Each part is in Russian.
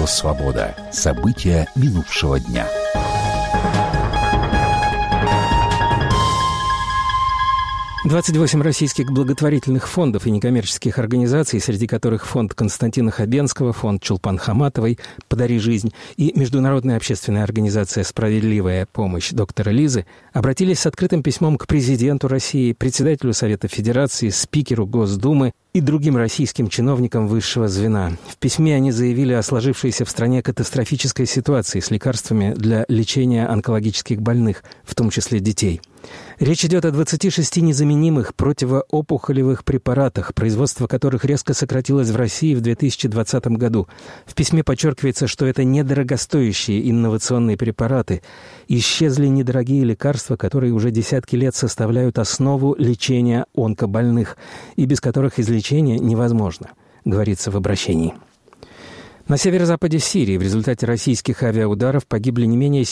Радио «Свобода». События минувшего дня. «28 российских благотворительных фондов и некоммерческих организаций, среди которых фонд Константина Хабенского, фонд Чулпан Хаматовой «Подари жизнь» и международная общественная организация «Справедливая помощь» доктора Лизы, обратились с открытым письмом к президенту России, председателю Совета Федерации, спикеру Госдумы и другим российским чиновникам высшего звена. В письме они заявили о сложившейся в стране катастрофической ситуации с лекарствами для лечения онкологических больных, в том числе детей. Речь идет о 26 незаменимых противоопухолевых препаратах, производство которых резко сократилось в России в 2020 году. В письме подчеркивается, что это недорогостоящие инновационные препараты. Исчезли недорогие лекарства, которые уже десятки лет составляют основу лечения онкобольных, и без которых излечение невозможно, говорится в обращении. На северо-западе Сирии в результате российских авиаударов погибли не менее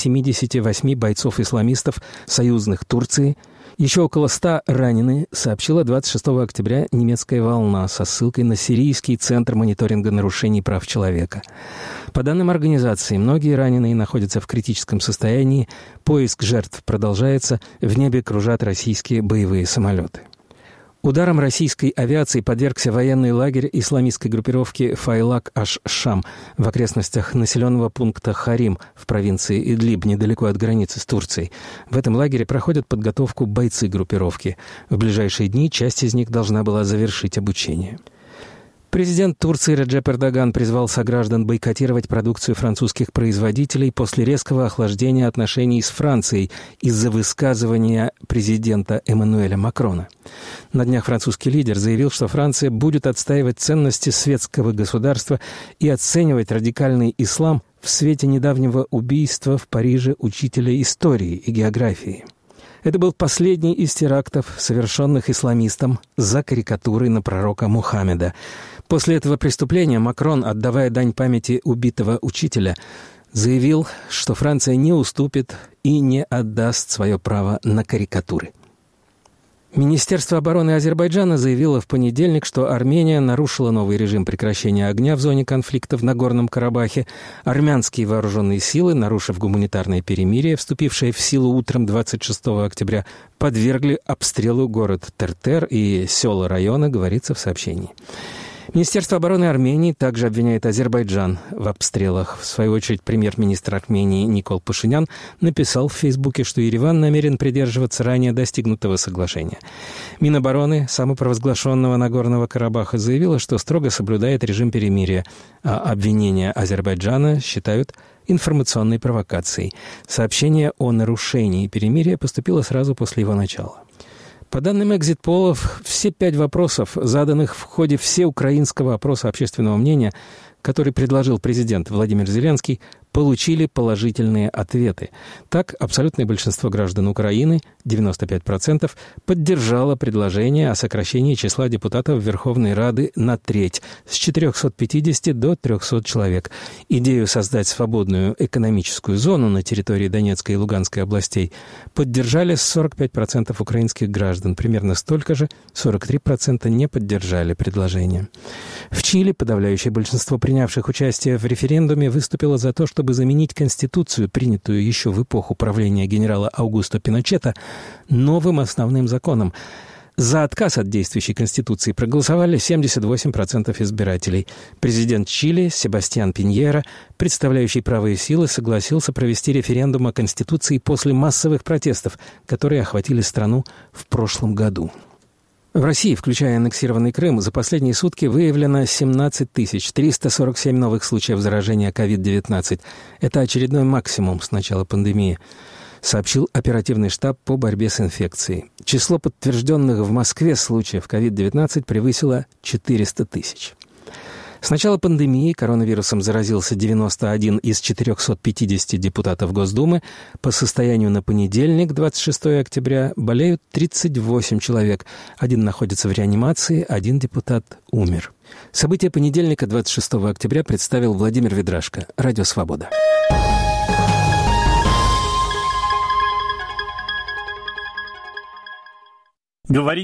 78 бойцов-исламистов, союзных Турции. Еще около 100 ранены, сообщила 26 октября немецкая «Волна» со ссылкой на Сирийский центр мониторинга нарушений прав человека. По данным организации, многие раненые находятся в критическом состоянии, поиск жертв продолжается, в небе кружат российские боевые самолеты. Ударом российской авиации подвергся военный лагерь исламистской группировки Файлак-аш-Шам в окрестностях населенного пункта Харим в провинции Идлиб, недалеко от границы с Турцией. В этом лагере проходят подготовку бойцы группировки. В ближайшие дни часть из них должна была завершить обучение. Президент Турции Реджеп Эрдоган призвал сограждан бойкотировать продукцию французских производителей после резкого охлаждения отношений с Францией из-за высказывания президента Эммануэля Макрона. На днях французский лидер заявил, что Франция будет отстаивать ценности светского государства и оценивать радикальный ислам в свете недавнего убийства в Париже учителя истории и географии. Это был последний из терактов, совершенных исламистом за карикатурой на пророка Мухаммеда. После этого преступления Макрон, отдавая дань памяти убитого учителя, заявил, что Франция не уступит и не отдаст свое право на карикатуры. Министерство обороны Азербайджана заявило в понедельник, что Армения нарушила новый режим прекращения огня в зоне конфликта в Нагорном Карабахе. Армянские вооруженные силы, нарушив гуманитарное перемирие, вступившее в силу утром 26 октября, подвергли обстрелу город Тертер и села района, говорится в сообщении. Министерство обороны Армении также обвиняет Азербайджан в обстрелах. В свою очередь, премьер-министр Армении Никол Пашинян написал в Фейсбуке, что Ереван намерен придерживаться ранее достигнутого соглашения. Минобороны самопровозглашенного Нагорного Карабаха заявила, что строго соблюдает режим перемирия, а обвинения Азербайджана считают информационной провокацией. Сообщение о нарушении перемирия поступило сразу после его начала. По данным экзит-полов, все 5 вопросов, заданных в ходе всеукраинского опроса общественного мнения, который предложил президент Владимир Зеленский, получили положительные ответы. Так, абсолютное большинство граждан Украины, 95%, поддержало предложение о сокращении числа депутатов Верховной Рады на треть, с 450 до 300 человек. Идею создать свободную экономическую зону на территории Донецкой и Луганской областей поддержали 45% украинских граждан. Примерно столько же, 43%, не поддержали предложение. В Чили подавляющее большинство принявших участие в референдуме выступило за то, чтобы заменить Конституцию, принятую еще в эпоху правления генерала Аугусто Пиночета, новым основным законом. За отказ от действующей Конституции проголосовали 78% избирателей. Президент Чили Себастьян Пиньера, представляющий правые силы, согласился провести референдум о Конституции после массовых протестов, которые охватили страну в прошлом году. В России, включая аннексированный Крым, за последние сутки выявлено 17 347 новых случаев заражения COVID-19. Это очередной максимум с начала пандемии, сообщил оперативный штаб по борьбе с инфекцией. Число подтвержденных в Москве случаев COVID-19 превысило 400 тысяч. С начала пандемии коронавирусом заразился 91 из 450 депутатов Госдумы. По состоянию на понедельник, 26 октября, болеют 38 человек. Один находится в реанимации, один депутат умер. События понедельника, 26 октября, представил Владимир Ведрашко. Радио «Свобода». Говорит